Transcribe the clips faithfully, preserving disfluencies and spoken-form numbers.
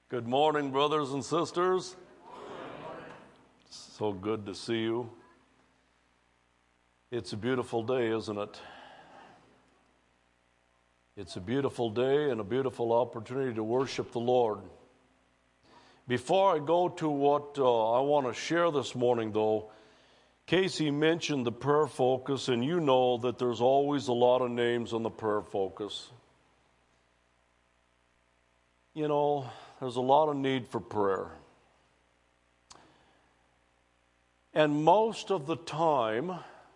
Good morning, brothers and sisters. So good to see you. It's a beautiful day, isn't it? It's a beautiful day and a beautiful opportunity to worship the Lord. Before I go to what uh, I want to share this morning, though, Casey mentioned the prayer focus, and you know that there's always a lot of names on the prayer focus. You know, there's a lot of need for prayer. And most of the time,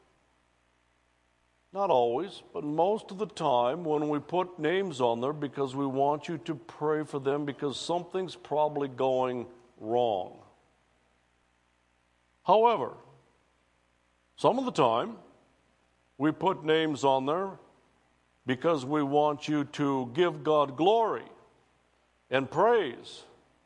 not always, but most of the time when we put names on there because we want you to pray for them because something's probably going wrong. However, some of the time we put names on there because we want you to give God glory and praise.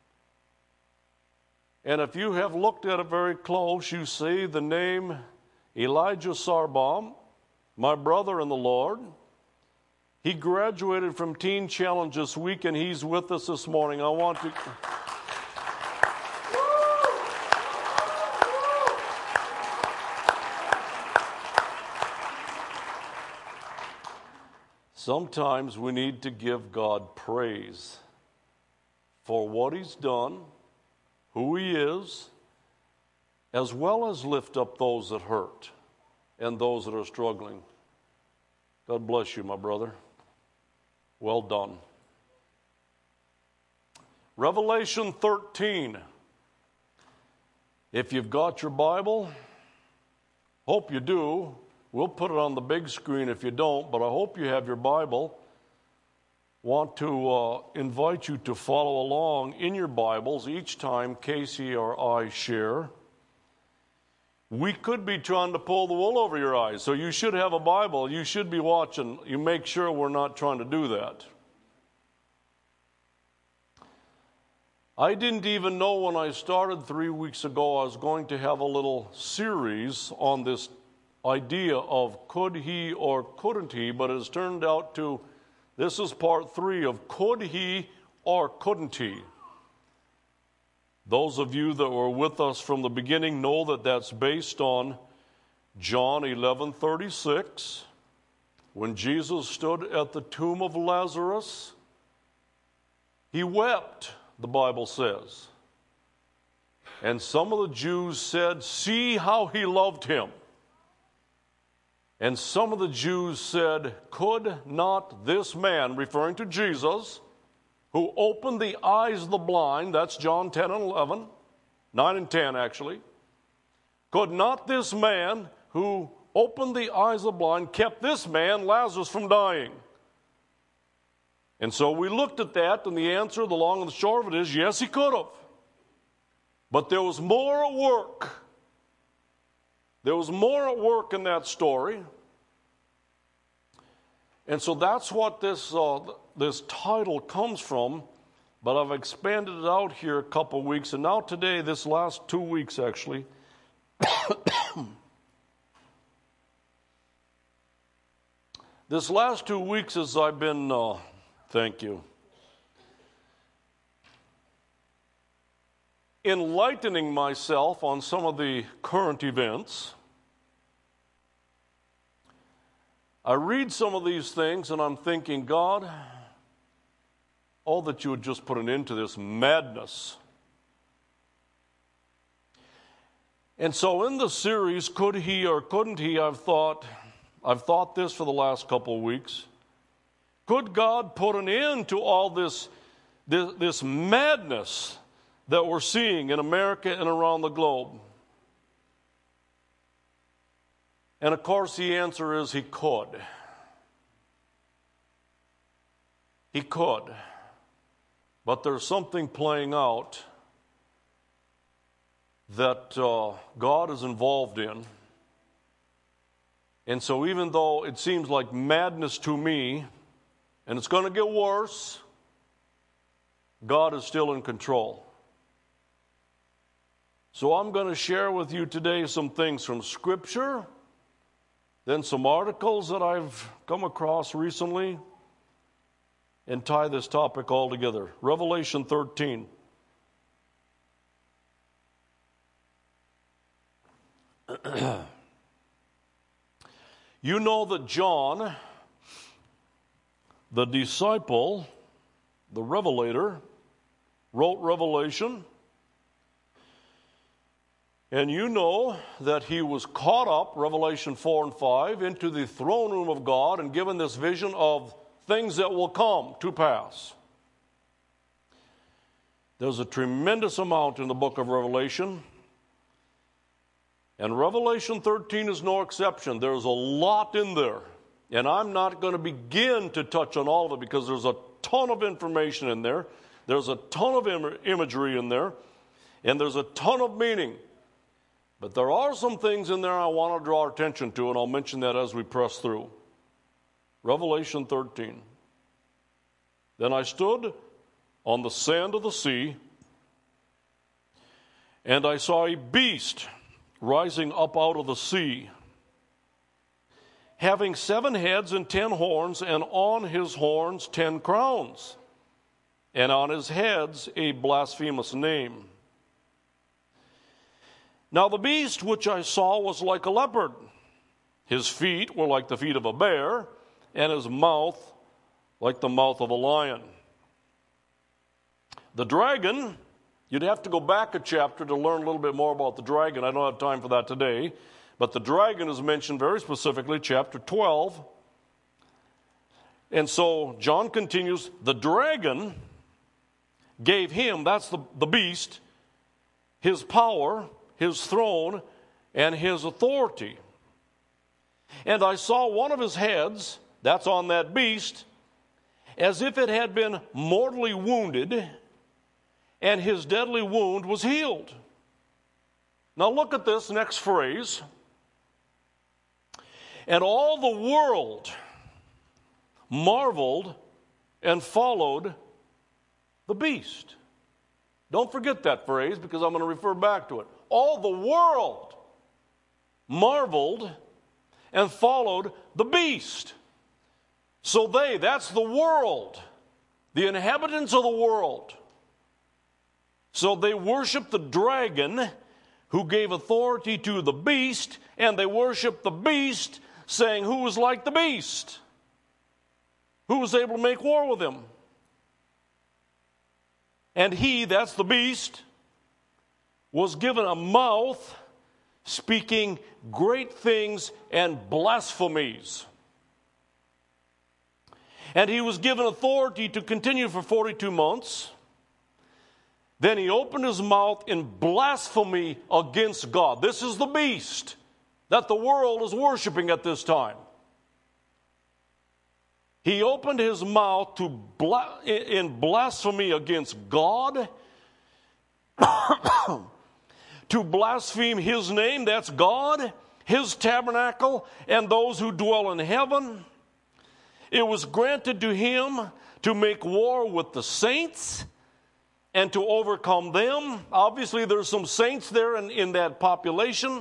And if you have looked at it very close, you see the name Elijah Sarbaum, my brother in the Lord. He graduated from Teen Challenge this week, and he's with us this morning. I want to... Sometimes we need to give God praise for what He's done, who He is, as well as lift up those that hurt and those that are struggling. God bless you, my brother. Well done. Revelation thirteen. If you've got your Bible, hope you do. We'll put it on the big screen if you don't, but I hope you have your Bible. Want to uh, invite you to follow along in your Bibles each time Casey or I share. We could be trying to pull the wool over your eyes, so you should have a Bible. You should be watching. You make sure we're not trying to do that. I didn't even know when I started three weeks ago I was going to have a little series on this idea of could he or couldn't he, but it has turned out to, this is part three of could he or couldn't he. Those of you that were with us from the beginning know that that's based on John eleven thirty-six. When Jesus stood at the tomb of Lazarus, he wept, the Bible says. And some of the Jews said, "See how he loved him." And some of the Jews said, "Could not this man," referring to Jesus, "who opened the eyes of the blind," that's John ten and eleven, nine and ten actually, "could not this man who opened the eyes of the blind kept this man, Lazarus, from dying?" And so we looked at that, and the answer, the long and the short of it is, yes, he could have. But there was more at work. There was more at work in that story. And so that's what this uh, this title comes from, but I've expanded it out here a couple weeks, and now today, this last two weeks actually, this last two weeks as I've been, uh, thank you, enlightening myself on some of the current events, I read some of these things and I'm thinking, God, oh, that you would just put an end to this madness. And so in the series, could he or couldn't he, I've thought, I've thought this for the last couple of weeks. Could God put an end to all this, this, this madness that we're seeing in America and around the globe? And of course the answer is he could. He could. But there's something playing out that uh, God is involved in. And so even though it seems like madness to me, and it's going to get worse, God is still in control. So I'm going to share with you today some things from Scripture, then some articles that I've come across recently, and tie this topic all together. Revelation thirteen. You know that John, the disciple, the revelator, wrote Revelation. And you know that he was caught up, Revelation four and five, into the throne room of God and given this vision of things that will come to pass. There's a tremendous amount in the book of Revelation. And Revelation thirteen is no exception. There's a lot in there. And I'm not going to begin to touch on all of it because there's a ton of information in there. There's a ton of im- imagery in there. And there's a ton of meaning. But there are some things in there I want to draw our attention to, and I'll mention that as we press through. Revelation thirteen. Then I stood on the sand of the sea, and I saw a beast rising up out of the sea, having seven heads and ten horns, and on his horns ten crowns, and on his heads a blasphemous name. Now the beast which I saw was like a leopard. His feet were like the feet of a bear, and his mouth like the mouth of a lion. The dragon, you'd have to go back a chapter to learn a little bit more about the dragon. I don't have time for that today. But the dragon is mentioned very specifically, chapter twelve. And so John continues, the dragon gave him, that's the, the beast, his power, his throne, and his authority. And I saw one of his heads, that's on that beast, as if it had been mortally wounded, and his deadly wound was healed. Now look at this next phrase. And all the world marveled and followed the beast. Don't forget that phrase because I'm going to refer back to it. All the world marveled and followed the beast. So they, that's the world, the inhabitants of the world. So they worshiped the dragon who gave authority to the beast, and they worshiped the beast, saying, who was like the beast? Who was able to make war with him? And he, that's the beast, was given a mouth speaking great things and blasphemies. And he was given authority to continue for forty-two months. Then he opened his mouth in blasphemy against God. This is the beast that the world is worshiping at this time. He opened his mouth to bla- in blasphemy against God, to blaspheme his name, that's God, his tabernacle, and those who dwell in heaven. It was granted to him to make war with the saints and to overcome them. Obviously, there's some saints there in, in that population.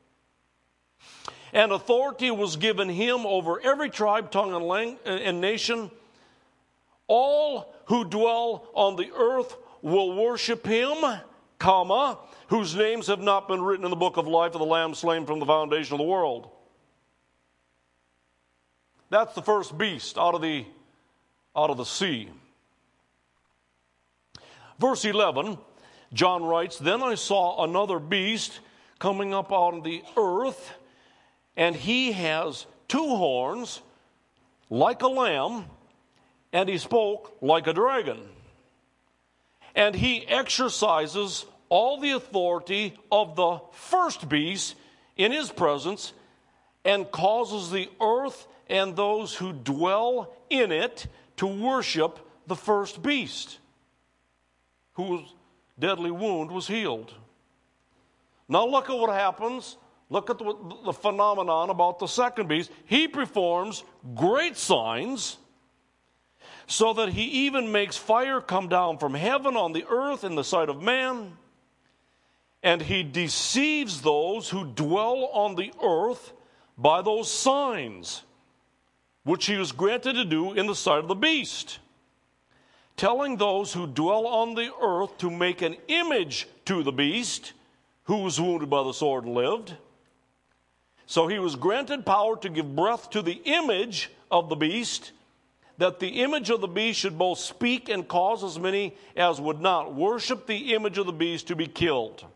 And authority was given him over every tribe, tongue, and, lang- and nation. All who dwell on the earth will worship him, comma, whose names have not been written in the book of life of the Lamb slain from the foundation of the world. That's the first beast out of the, out of the sea. Verse eleven, John writes, then I saw another beast coming up out of the earth, and he has two horns like a lamb, and he spoke like a dragon. And he exercises all the authority of the first beast in his presence, and causes the earth and those who dwell in it to worship the first beast, whose deadly wound was healed. Now look at what happens. Look at the, the phenomenon about the second beast. He performs great signs, so that he even makes fire come down from heaven on the earth in the sight of man. And he deceives those who dwell on the earth by those signs, which he was granted to do in the sight of the beast, telling those who dwell on the earth to make an image to the beast, who was wounded by the sword and lived. So he was granted power to give breath to the image of the beast, that the image of the beast should both speak and cause as many as would not worship the image of the beast to be killed.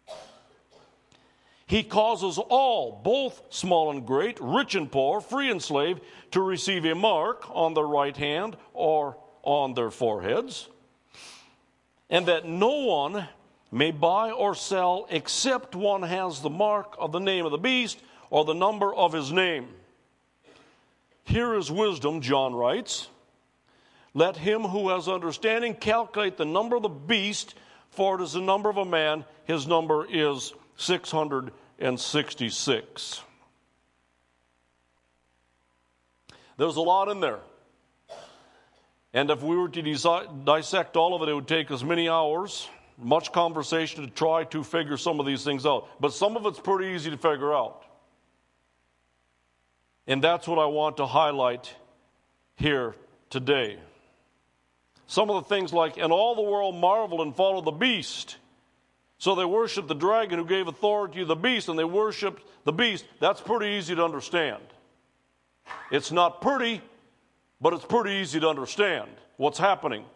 He causes all, both small and great, rich and poor, free and slave, to receive a mark on their right hand or on their foreheads, and that no one may buy or sell except one has the mark of the name of the beast or the number of his name. Here is wisdom, John writes. Let him who has understanding calculate the number of the beast, for it is the number of a man. His number is six hundred sixty-six. There's a lot in there. And if we were to disi- dissect all of it, it would take us many hours, much conversation to try to figure some of these things out. But some of it's pretty easy to figure out. And that's what I want to highlight here today. Some of the things like, and all the world marveled and followed the beast. So they worshiped the dragon who gave authority to the beast, and they worshiped the beast. That's pretty easy to understand. It's not pretty, but it's pretty easy to understand what's happening.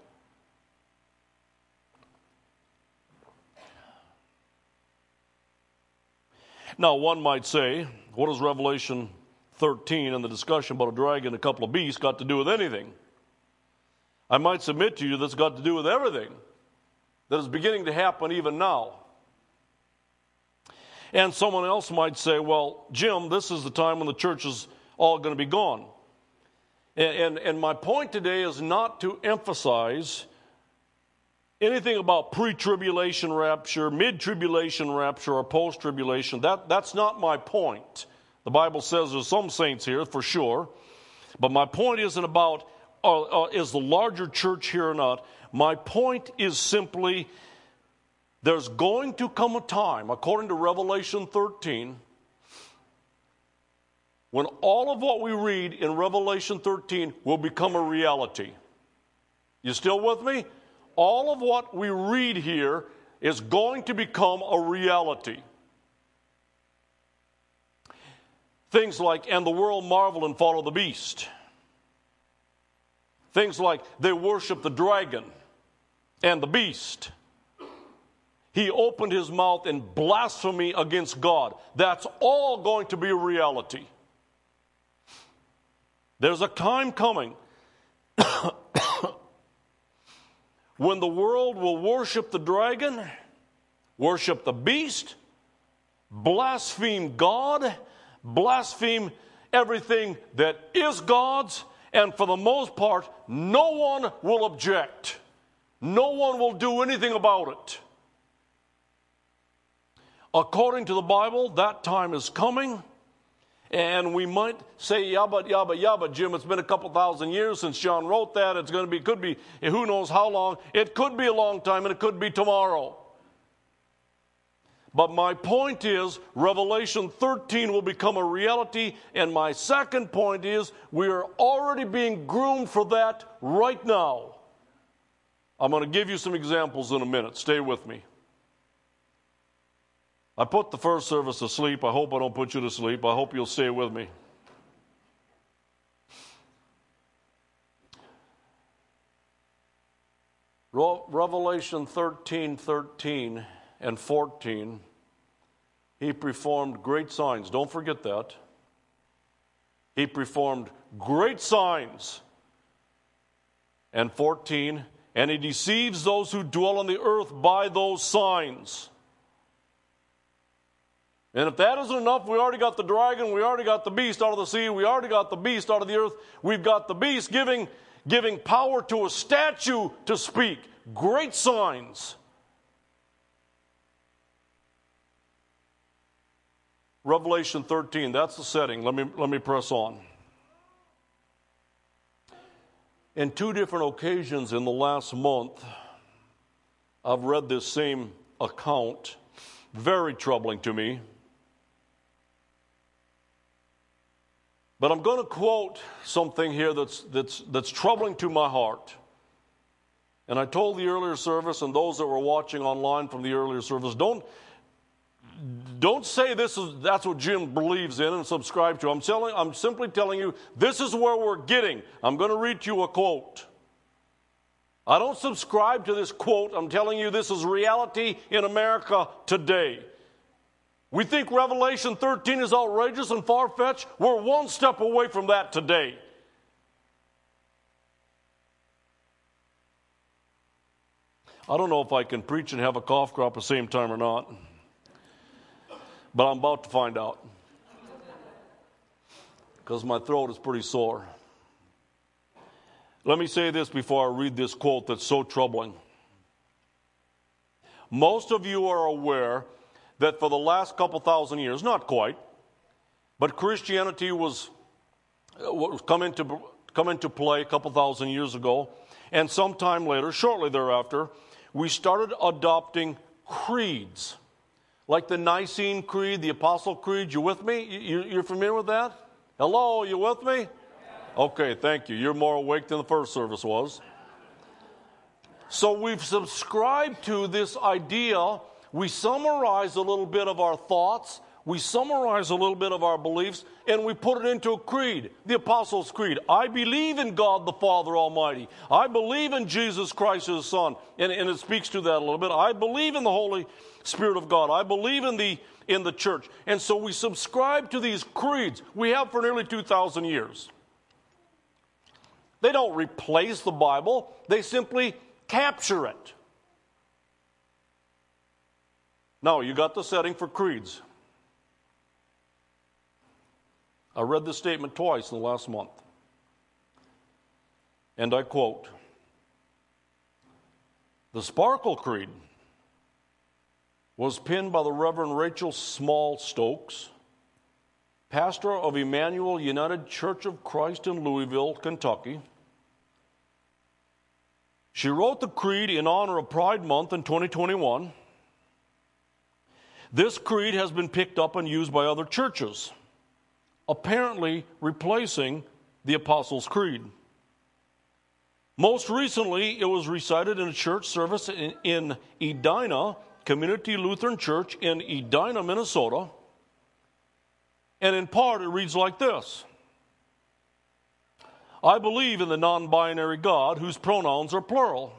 Now, one might say, what does Revelation thirteen and the discussion about a dragon and a couple of beasts got to do with anything? I might submit to you that's got to do with everything that is beginning to happen even now. And someone else might say, well, Jim, this is the time when the church is all going to be gone. And, and, and my point today is not to emphasize anything about pre-tribulation rapture, mid-tribulation rapture, or post-tribulation. That, that's not my point. The Bible says there's some saints here for sure. But my point isn't about uh, uh, is the larger church here or not. My point is simply there's going to come a time, according to Revelation thirteen, when all of what we read in Revelation thirteen will become a reality. You still with me? All of what we read here is going to become a reality. Things like, and the world marveled and followed the beast. Things like, they worship the dragon and the beast. He opened his mouth in blasphemy against God. That's all going to be a reality. There's a time coming when the world will worship the dragon, worship the beast, blaspheme God, blaspheme everything that is God's, and for the most part, no one will object. No one will do anything about it. According to the Bible, that time is coming. And we might say, yeah, but, yeah, but, yeah, but, Jim, it's been a couple thousand years since John wrote that. It's going to be, could be, who knows how long. It could be a long time, and it could be tomorrow. But my point is, Revelation thirteen will become a reality. And my second point is, we are already being groomed for that right now. I'm going to give you some examples in a minute. Stay with me. I put the first service to sleep. I hope I don't put you to sleep. I hope you'll stay with me. Revelation thirteen, thirteen and fourteen, he performed great signs. Don't forget that. He performed great signs. And fourteen, and he deceives those who dwell on the earth by those signs. And if that isn't enough, we already got the dragon, we already got the beast out of the sea, we already got the beast out of the earth. We've got the beast giving, giving power to a statue to speak. Great signs. Revelation thirteen, that's the setting. Let me, let me press on. In two different occasions in the last month, I've read this same account. Very troubling to me. But I'm going to quote something here that's, that's, that's troubling to my heart. And I told the earlier service and those that were watching online from the earlier service, don't, don't say this is that's what Jim believes in and subscribe to. I'm telling, I'm simply telling you this is where we're getting. I'm going to read you a quote. I don't subscribe to this quote. I'm telling you this is reality in America today. We think Revelation thirteen is outrageous and far-fetched. We're one step away from that today. I don't know if I can preach and have a cough drop at the same time or not, but I'm about to find out because my throat is pretty sore. Let me say this before I read this quote that's so troubling. Most of you are aware that for the last couple thousand years, not quite, but Christianity was, was come into come into play a couple thousand years ago, and sometime later, shortly thereafter, we started adopting creeds, like the Nicene Creed, the Apostle Creed. You with me? You, you're familiar with that? Hello, you with me? Okay, thank you. You're more awake than the first service was. So we've subscribed to this idea. We summarize a little bit of our thoughts. We summarize a little bit of our beliefs, and we put it into a creed, the Apostles' Creed. I believe in God the Father Almighty. I believe in Jesus Christ, His Son. And, and it speaks to that a little bit. I believe in the Holy Spirit of God. I believe in the, in the church. And so we subscribe to these creeds. We have for nearly two thousand years. They don't replace the Bible. They simply capture it. Now, you got the setting for creeds. I read this statement twice in the last month. And I quote, "The Sparkle Creed was penned by the Reverend Rachel Small Stokes, pastor of Emmanuel United Church of Christ in Louisville, Kentucky. She wrote the creed in honor of Pride Month in twenty twenty-one. This creed has been picked up and used by other churches, apparently replacing the Apostles' Creed. Most recently, it was recited in a church service in, in Edina Community Lutheran Church in Edina, Minnesota. And in part, it reads like this: I believe in the non-binary God whose pronouns are plural.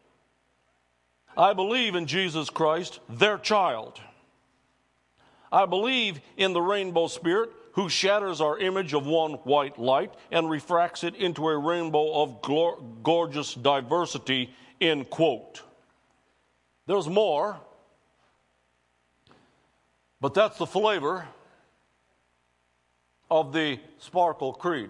I believe in Jesus Christ, their child. I believe in the rainbow spirit who shatters our image of one white light and refracts it into a rainbow of glor- gorgeous diversity, end quote. There's more, but that's the flavor of the Sparkle Creed.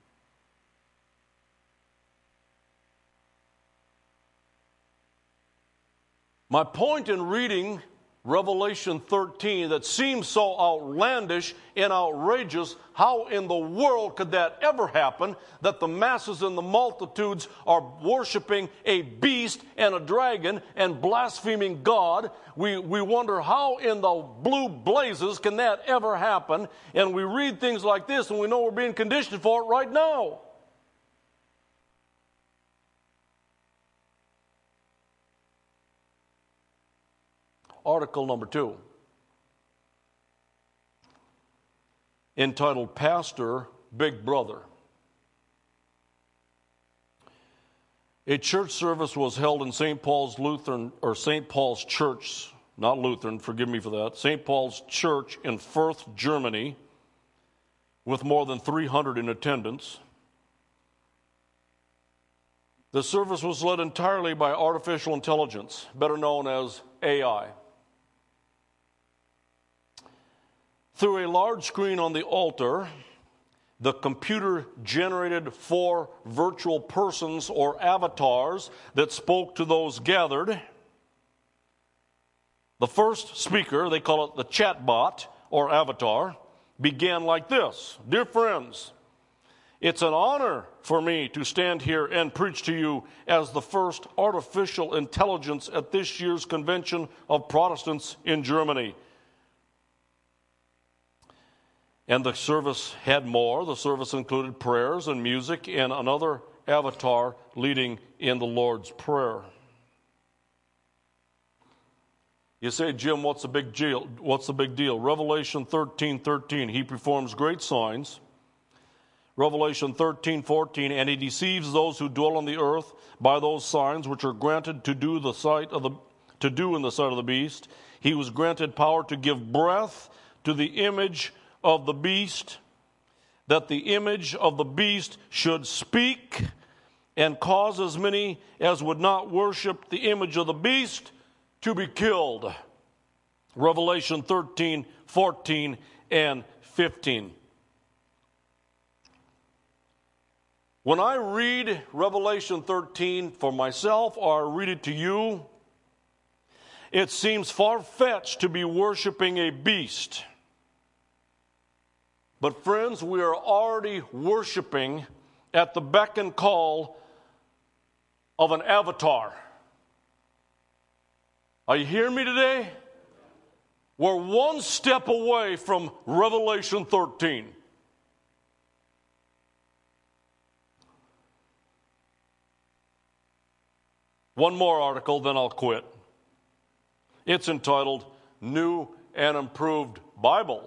My point in reading Revelation thirteen that seems so outlandish and outrageous, how in the world could that ever happen, that the masses and the multitudes are worshiping a beast and a dragon and blaspheming God? We, we wonder how in the blue blazes can that ever happen? And we read things like this and we know we're being conditioned for it right now. Article number two, entitled Pastor Big Brother. A church service was held in Saint Paul's Lutheran, or Saint Paul's Church, not Lutheran, forgive me for that, Saint Paul's Church in Fürth, Germany, with more than three hundred in attendance. The service was led entirely by artificial intelligence, better known as A I. Through a large screen on the altar, the computer generated four virtual persons or avatars that spoke to those gathered. The first speaker, they call it the chatbot or avatar, began like this: Dear friends, it's an honor for me to stand here and preach to you as the first artificial intelligence at this year's convention of Protestants in Germany. And the service had more. The service included prayers and music and another avatar leading in the Lord's Prayer. You say, Jim, what's the big deal? What's the big deal? Revelation thirteen thirteen, he performs great signs. Revelation thirteen fourteen, and he deceives those who dwell on the earth by those signs which are granted to do the sight of the to do in the sight of the beast. He was granted power to give breath to the image of the beast, that the image of the beast should speak and cause as many as would not worship the image of the beast to be killed. Revelation thirteen fourteen and fifteen. When I read Revelation thirteen for myself, or I read it to you, it seems far-fetched to be worshiping a beast. But friends, we are already worshiping at the beck and call of an avatar. Are you hearing me today? We're one step away from Revelation thirteen. One more article, then I'll quit. It's entitled New and Improved Bible.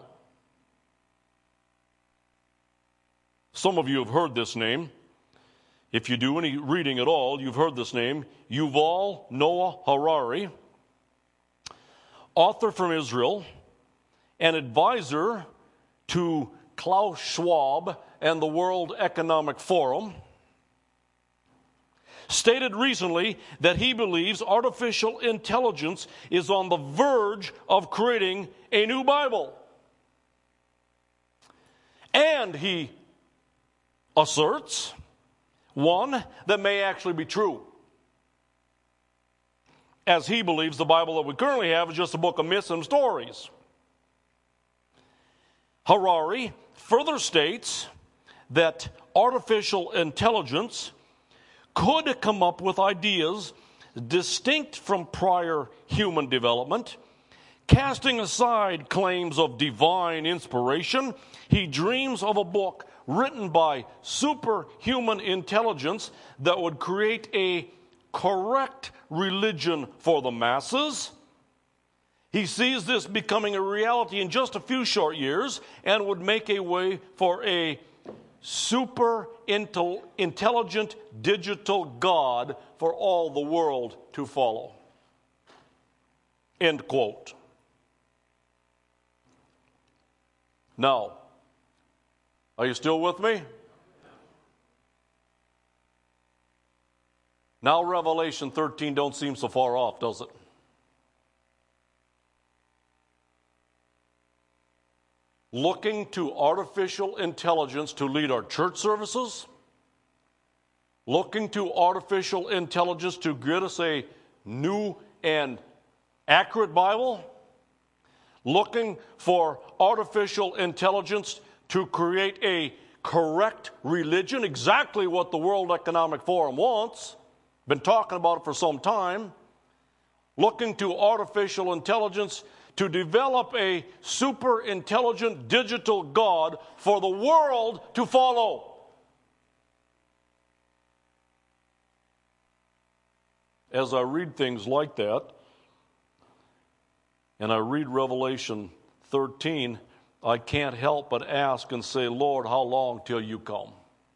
Some of you have heard this name. If you do any reading at all, you've heard this name. Yuval Noah Harari, author from Israel, an advisor to Klaus Schwab and the World Economic Forum, stated recently that he believes artificial intelligence is on the verge of creating a new Bible. And he asserts one that may actually be true, as he believes the Bible that we currently have is just a book of myths and stories. Harari further states that artificial intelligence could come up with ideas distinct from prior human development. Casting aside claims of divine inspiration, he dreams of a book written by superhuman intelligence that would create a correct religion for the masses. He sees this becoming a reality in just a few short years and would make a way for a super intelligent digital God for all the world to follow. End quote. Now, are you still with me? Now Revelation thirteen don't seem so far off, does it? Looking to artificial intelligence to lead our church services, looking to artificial intelligence to get us a new and accurate Bible, looking for artificial intelligence to create a correct religion, exactly what the World Economic Forum wants, been talking about it for some time, looking to artificial intelligence to develop a super intelligent digital God for the world to follow. As I read things like that, and I read Revelation thirteen, I can't help but ask and say, Lord, how long till you come?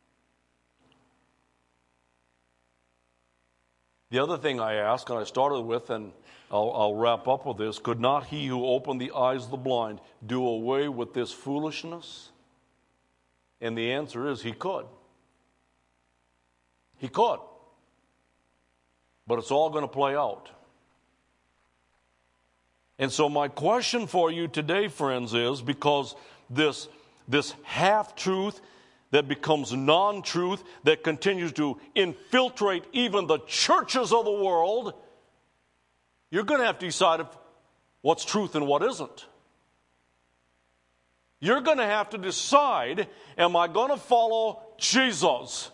The other thing I ask, and I started with, and I'll, I'll wrap up with this, could not he who opened the eyes of the blind do away with this foolishness? And the answer is he could. He could. But it's all going to play out. And so my question for you today, friends, is because this, this half-truth that becomes non-truth, that continues to infiltrate even the churches of the world, you're going to have to decide if what's truth and what isn't. You're going to have to decide, am I going to follow Jesus?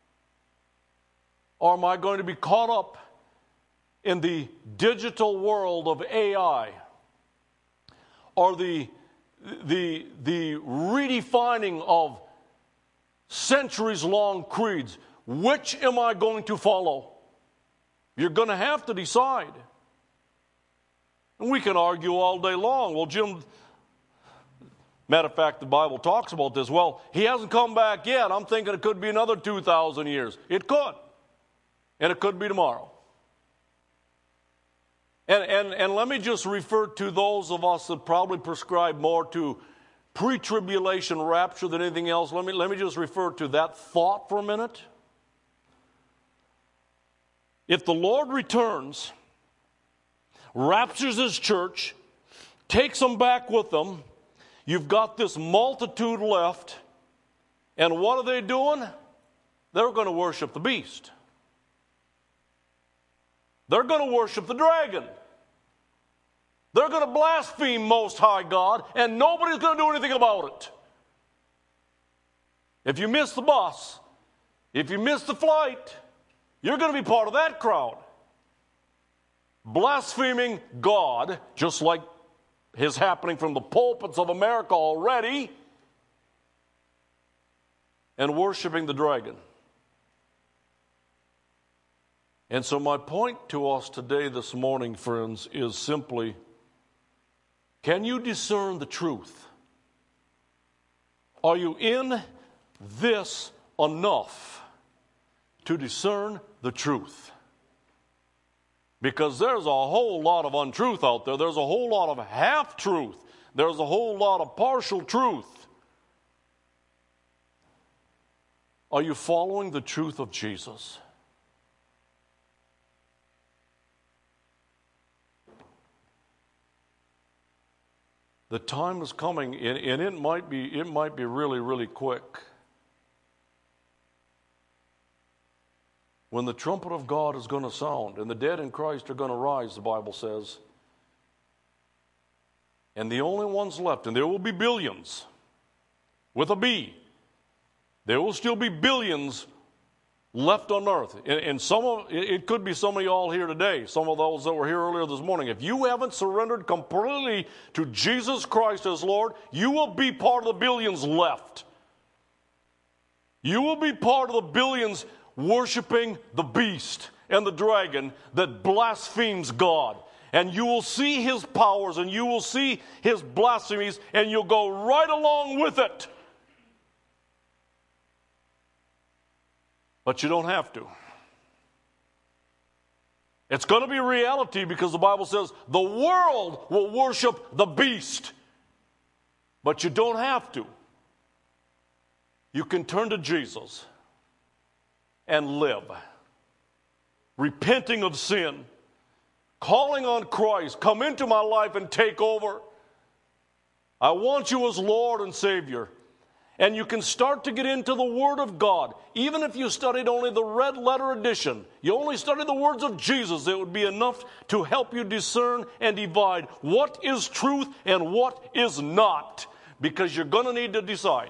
Or am I going to be caught up in the digital world of A I? Or the, the, the redefining of centuries-long creeds? Which am I going to follow? You're going to have to decide. And we can argue all day long. Well, Jim, matter of fact, the Bible talks about this. Well, he hasn't come back yet. I'm thinking it could be another two thousand years. It could. And it could be tomorrow. And, and, and let me just refer to those of us that probably prescribe more to pre-tribulation rapture than anything else. Let me, let me just refer to that thought for a minute. If the Lord returns, raptures his church, takes them back with them, you've got this multitude left, and what are they doing? They're going to worship the beast. They're going to worship the dragon. They're going to blaspheme Most High God, and nobody's going to do anything about it. If you miss the bus, if you miss the flight, you're going to be part of that crowd. Blaspheming God, just like is happening from the pulpits of America already, and worshiping the dragon. And so my point to us today, this morning, friends, is simply, can you discern the truth? Are you in this enough to discern the truth? Because there's a whole lot of untruth out there. There's a whole lot of half-truth. There's a whole lot of partial truth. Are you following the truth of Jesus? The time is coming, and it might be, it might be really, really quick, when the trumpet of God is going to sound, and the dead in Christ are going to rise, the Bible says. And the only ones left, and there will be billions, with a B. There will still be billions left on earth. And, and some of it could be some of you all here today, some of those that were here earlier this morning. If you haven't surrendered completely to Jesus Christ as Lord, you will be part of the billions left. You will be part of the billions worshiping the beast and the dragon that blasphemes God. And you will see his powers and you will see his blasphemies, and you'll go right along with it. But you don't have to. It's going to be reality, because the Bible says the world will worship the beast. But you don't have to. You can turn to Jesus and live, repenting of sin, calling on Christ, come into my life and take over. I want you as Lord and Savior. And you can start to get into the Word of God. Even if you studied only the red letter edition, you only studied the words of Jesus, it would be enough to help you discern and divide what is truth and what is not. Because you're going to need to decide.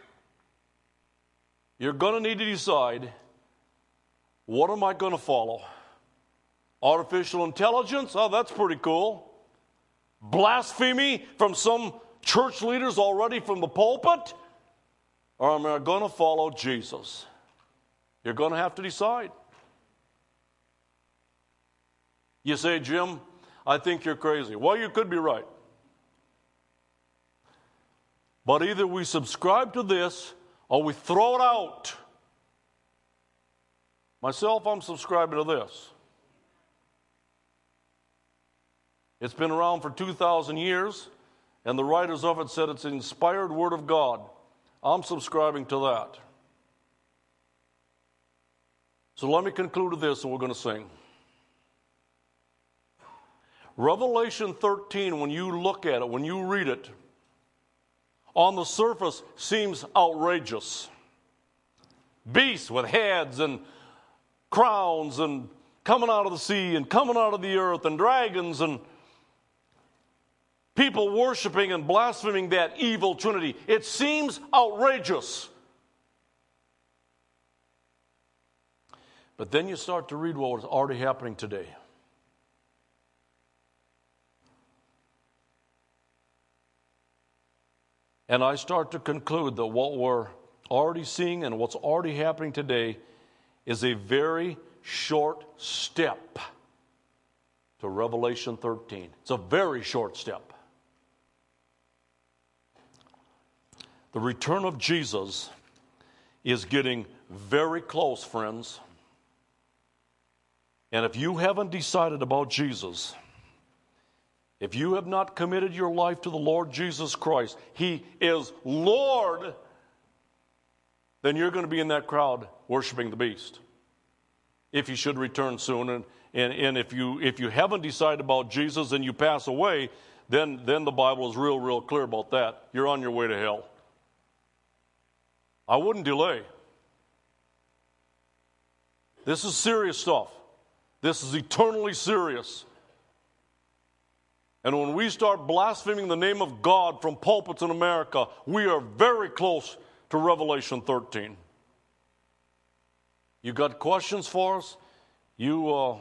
You're going to need to decide, what am I going to follow? Artificial intelligence? Oh, that's pretty cool. Blasphemy from some church leaders already from the pulpit? Or am I going to follow Jesus? You're going to have to decide. You say, Jim, I think you're crazy. Well, you could be right. But either we subscribe to this or we throw it out. Myself, I'm subscribing to this. It's been around for two thousand years, and the writers of it said it's an inspired Word of God. I'm subscribing to that. So let me conclude with this, and we're going to sing. Revelation thirteen, when you look at it, when you read it, on the surface seems outrageous. Beasts with heads and crowns and coming out of the sea and coming out of the earth, and dragons and people worshiping and blaspheming that evil Trinity. It seems outrageous. But then you start to read what is already happening today. And I start to conclude that what we're already seeing and what's already happening today is a very short step to Revelation thirteen. It's a very short step. The return of Jesus is getting very close, friends. And if you haven't decided about Jesus, if you have not committed your life to the Lord Jesus Christ, He is Lord, then you're going to be in that crowd worshiping the beast. If He should return soon. And, and, and if you if you haven't decided about Jesus and you pass away, then, then the Bible is real, real clear about that. You're on your way to hell. I wouldn't delay. This is serious stuff. This is eternally serious. And when we start blaspheming the name of God from pulpits in America, we are very close to Revelation thirteen. You got questions for us? You uh,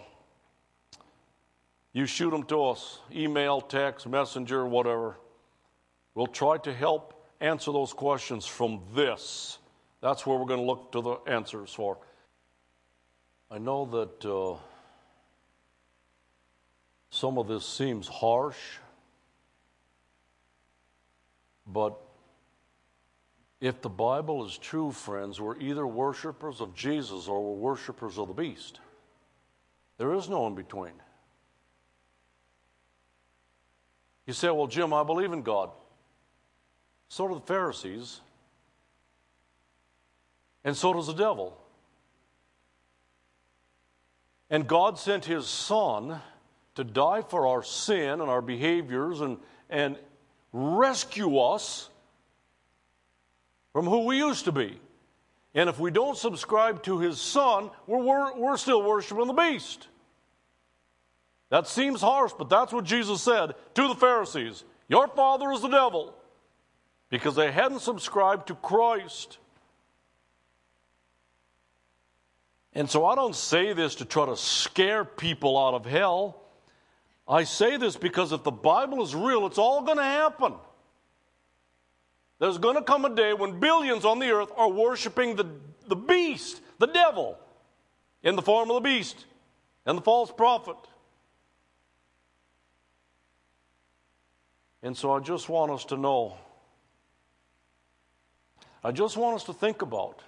you shoot them to us. Email, text, messenger, whatever. We'll try to help answer those questions from this. That's where we're going to look to the answers for. I know that uh, some of this seems harsh, but if the Bible is true, friends, we're either worshipers of Jesus or we're worshipers of the beast. There is no in between. You say, well, Jim, I believe in God. So do the Pharisees. And so does the devil. And God sent His Son to die for our sin and our behaviors and, and rescue us from who we used to be. And if we don't subscribe to His Son, we're, we're, we're still worshiping the beast. That seems harsh, but that's what Jesus said to the Pharisees. Your father is the devil. Because they hadn't subscribed to Christ. And so I don't say this to try to scare people out of hell. I say this because if the Bible is real, it's all going to happen. There's going to come a day when billions on the earth are worshiping the, the beast, the devil, in the form of the beast and the false prophet. And so I just want us to know, I just want us to think about,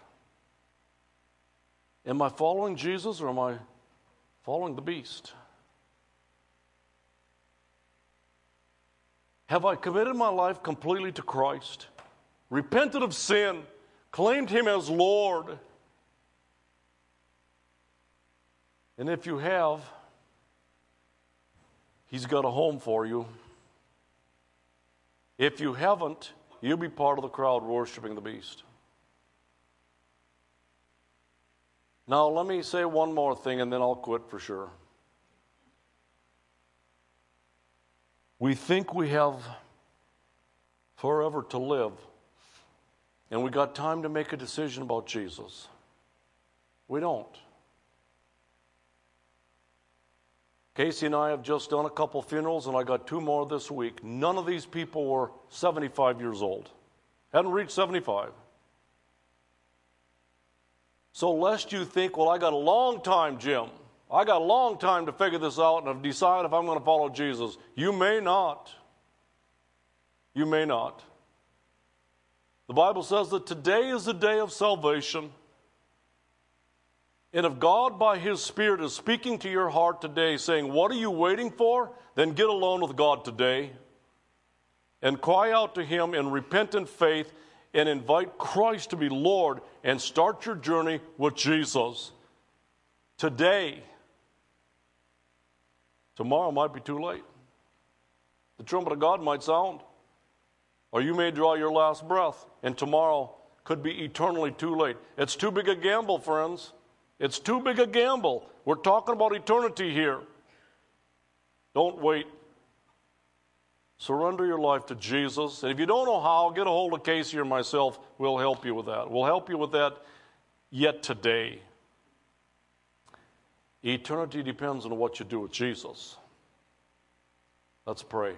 am I following Jesus or am I following the beast? Have I committed my life completely to Christ, repented of sin, claimed Him as Lord? And if you have, He's got a home for you. If you haven't, you'll be part of the crowd worshiping the beast. Now, let me say one more thing and then I'll quit for sure. We think we have forever to live, and we got time to make a decision about Jesus. We don't. Casey and I have just done a couple funerals, and I got two more this week. None of these people were seventy-five years old. Hadn't reached seventy-five. So lest you think, well, I got a long time, Jim. I got a long time to figure this out and decide if I'm going to follow Jesus. You may not. You may not. The Bible says that today is the day of salvation. And if God by His Spirit is speaking to your heart today saying, what are you waiting for? Then get alone with God today and cry out to Him in repentant faith and invite Christ to be Lord and start your journey with Jesus. Today. Tomorrow might be too late. The trumpet of God might sound. Or you may draw your last breath, and tomorrow could be eternally too late. It's too big a gamble, friends. It's too big a gamble. We're talking about eternity here. Don't wait. Surrender your life to Jesus. And if you don't know how, get a hold of Casey or myself. We'll help you with that. We'll help you with that yet today. Eternity depends on what you do with Jesus. Let's pray.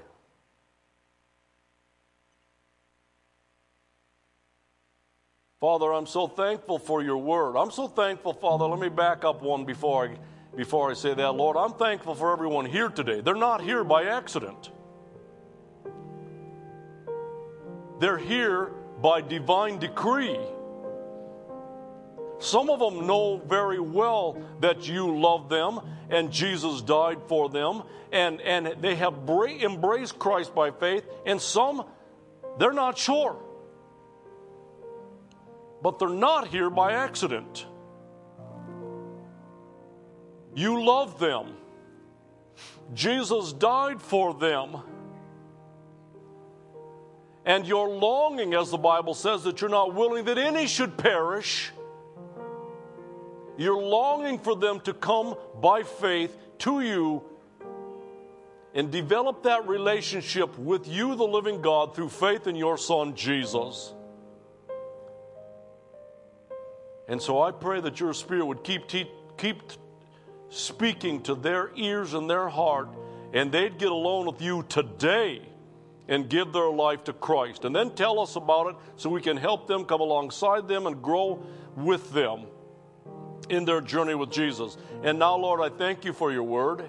Father, I'm so thankful for your word. I'm so thankful, Father. Let me back up one before I before I say that, Lord, I'm thankful for everyone here today. They're not here by accident. They're here by divine decree. Some of them know very well that you love them and Jesus died for them, and, and they have bra- embraced Christ by faith, and some, they're not sure. But they're not here by accident. You love them. Jesus died for them. And you're longing, as the Bible says, that you're not willing that any should perish. You're longing for them to come by faith to you and develop that relationship with you, the living God, through faith in your Son, Jesus. And so I pray that your Spirit would keep, te- keep speaking to their ears and their heart, and they'd get alone with you today and give their life to Christ. And then tell us about it so we can help them, come alongside them, and grow with them in their journey with Jesus. And now, Lord, I thank you for your word,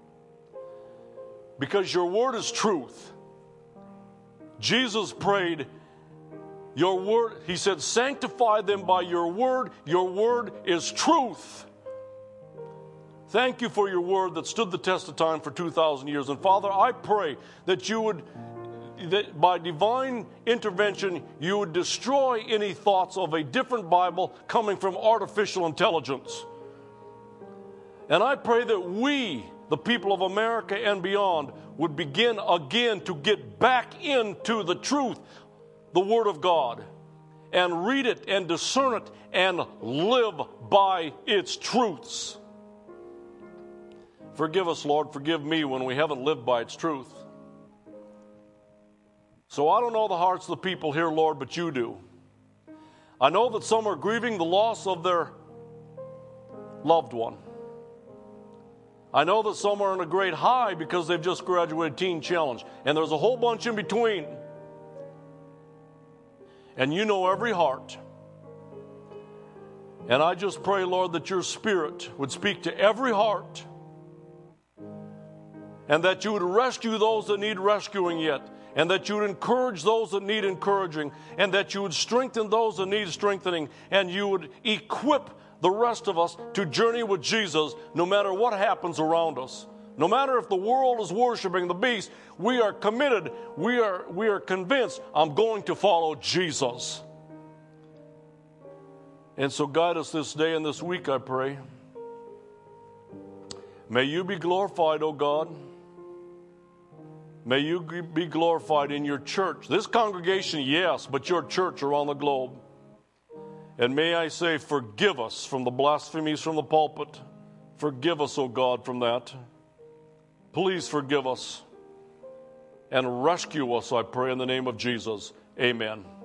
because your word is truth. Jesus prayed, your word, he said, sanctify them by your word. Your word is truth. Thank you for your word that stood the test of time for two thousand years. And Father, I pray that you would, that by divine intervention, you would destroy any thoughts of a different Bible coming from artificial intelligence. And I pray that we, the people of America and beyond, would begin again to get back into the truth, the Word of God, and read it and discern it and live by its truths. Forgive us, Lord, forgive me when we haven't lived by its truth. So I don't know the hearts of the people here, Lord, but you do. I know that some are grieving the loss of their loved one. I know that some are in a great high because they've just graduated Teen Challenge. And there's a whole bunch in between. And you know every heart. And I just pray, Lord, that your Spirit would speak to every heart. And that you would rescue those that need rescuing yet. And that you would encourage those that need encouraging. And that you would strengthen those that need strengthening. And you would equip the rest of us to journey with Jesus no matter what happens around us. No matter if the world is worshiping the beast, we are committed, we are, we are convinced, I'm going to follow Jesus. And so guide us this day and this week, I pray. May you be glorified, O God. May you be glorified in your church. This congregation, yes, but your church around the globe. And may I say, forgive us from the blasphemies from the pulpit. Forgive us, O God, from that. Please forgive us and rescue us, I pray, in the name of Jesus. Amen.